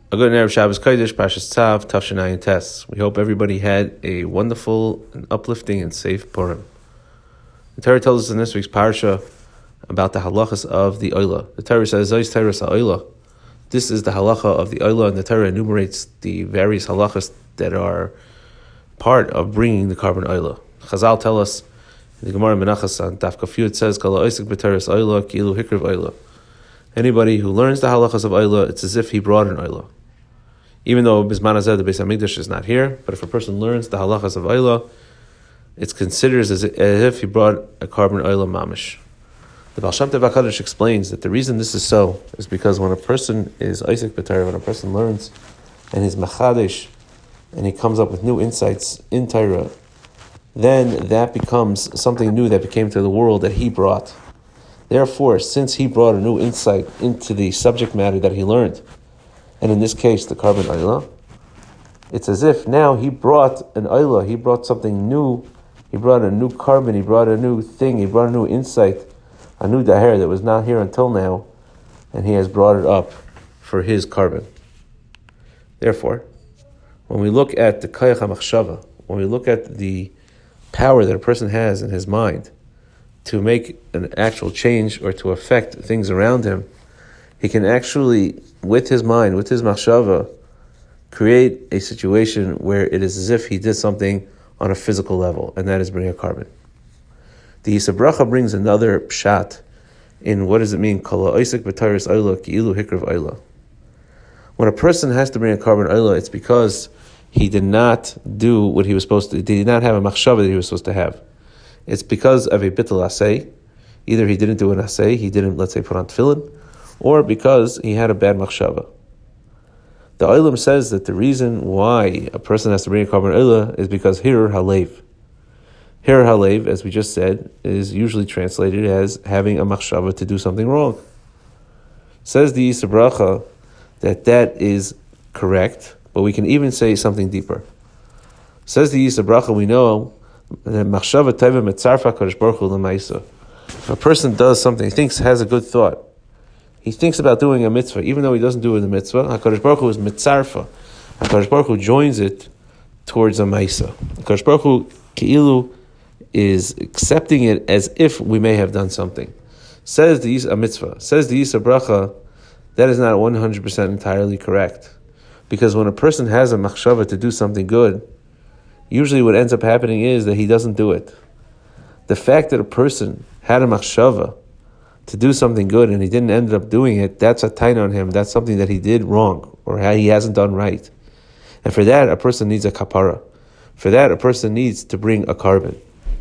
A good Erev Shabbos Kodesh, Parshas Tzav, Tafshin Tes. We hope everybody had a wonderful and uplifting and safe Purim. The Torah tells us in this week's Parsha about the halachas of the Oila. The Torah says, Zois Torahs ha'Oila. This is the halacha of the Oila, and the Torah enumerates the various halachas that are part of bringing the carbon Oila. Chazal tell us, in the Gemara Menachos on Daf Kaf Yud, it says, Kala Oisik b'Torahs Oila, Ki'ilu Hikriv Oila. Anybody who learns the halachas of Oila, it's as if he brought an Oila. Even though Bisman Hazeh, the Beis HaMikdash, is not here, but if a person learns the halachas of Oila, it's considered as if he brought a carbon Oila mamish. The Baal Shem Tov HaKadosh explains that the reason this is so is because when a person is Isaac B'Torah, when a person learns and he's Machadesh, and he comes up with new insights in Torah, then that becomes something new that became to the world that he brought. Therefore, since he brought a new insight into the subject matter that he learned, and in this case, the carbon Oila, it's as if now he brought an Oila, he brought something new, he brought a new carbon, he brought a new thing, he brought a new insight, a new daher that was not here until now, and he has brought it up for his carbon. Therefore, when we look at the Kayach HaMachshava, when we look at the power that a person has in his mind to make an actual change or to affect things around him, he can actually, with his mind, with his machshava, create a situation where it is as if he did something on a physical level, and that is bring a carbon. The Yisra Bracha brings another pshat in what does it mean, Kala Oisik b'Torahs Oila Ki'ilu Hikriv Oila. When a person has to bring a carbon Oila, it's because he did not do what he was supposed to, he did not have a machshava that he was supposed to have. It's because of a bittul asay. Either he didn't do an asay, he didn't, let's say, put on tefillin, or because he had a bad machshava. The Olam says that the reason why a person has to bring a carbon Oila is because Hirur Halev. Hirur Halev, as we just said, is usually translated as having a machshava to do something wrong. Says the Yisra Bracha that is correct, but we can even say something deeper. Says the Yisra Bracha, we know that machshava teva metzarfa kadosh baruch hu l'maisa. If a person does something, he thinks has a good thought, he thinks about doing a mitzvah, even though he doesn't do it in the mitzvah, HaKadosh Baruch Hu is mitzarfa. HaKadosh Baruch Hu joins it towards a maisa. HaKadosh Baruch Hu Ki'ilu is accepting it as if we may have done something. Says a mitzvah. Says the Yisra Bracha, that is not 100% entirely correct. Because when a person has a machshava to do something good, usually what ends up happening is that he doesn't do it. The fact that a person had a machshava to do something good and he didn't end up doing it, that's a taina on him. That's something that he did wrong or he hasn't done right. And for that, a person needs a kapara. For that, a person needs to bring a carbon.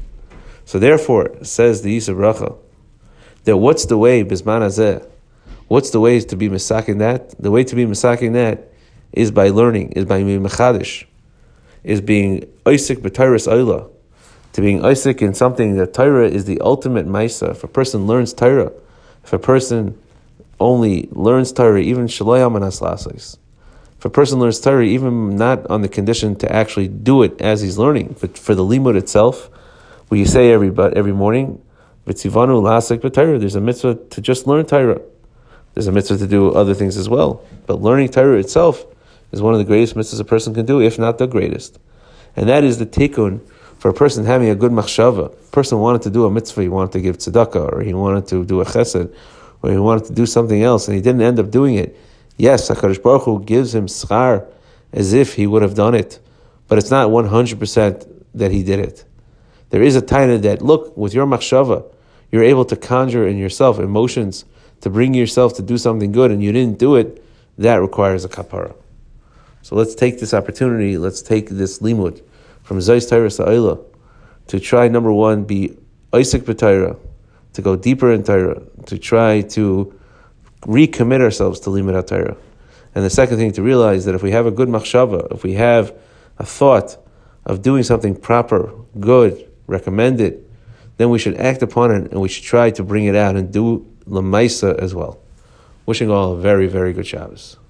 So therefore, says the Yisra Bracha, that what's the way, Bisman Hazeh, what's the ways to be misaking that? The way to be misaking that is by learning, is by being mechadish, is being Oisik b'Torahs Oila, to being Isaac in something that Torah is the ultimate Maisa. If a person learns Torah, if a person only learns Torah, even Shalai Amanas Lasais, if a person learns Torah, even not on the condition to actually do it as he's learning, but for the limud itself, where you say every morning, V'tzivanu Lasik b'Torah, there's a mitzvah to just learn Torah. There's a mitzvah to do other things as well. But learning Torah itself is one of the greatest mitzvahs a person can do, if not the greatest. And that is the tikkun for a person having a good machshava. A person wanted to do a mitzvah, he wanted to give tzedakah, or he wanted to do a chesed, or he wanted to do something else, and he didn't end up doing it. Yes, HaKadosh Baruch Hu gives him schar as if he would have done it, but it's not 100% that he did it. There is a taina that, look, with your machshava, you're able to conjure in yourself emotions to bring yourself to do something good, and you didn't do it. That requires a kapara. So let's take this opportunity, let's take this limud from Zois Torahs ha'Oila to try, number one, be Isaac b'Torah, to go deeper in Torah, to try to recommit ourselves to limud HaTorah. And the second thing, to realize that if we have a good machshava, if we have a thought of doing something proper, good, recommended, then we should act upon it and we should try to bring it out and do Lamaisa as well. Wishing all a very, very good Shabbos.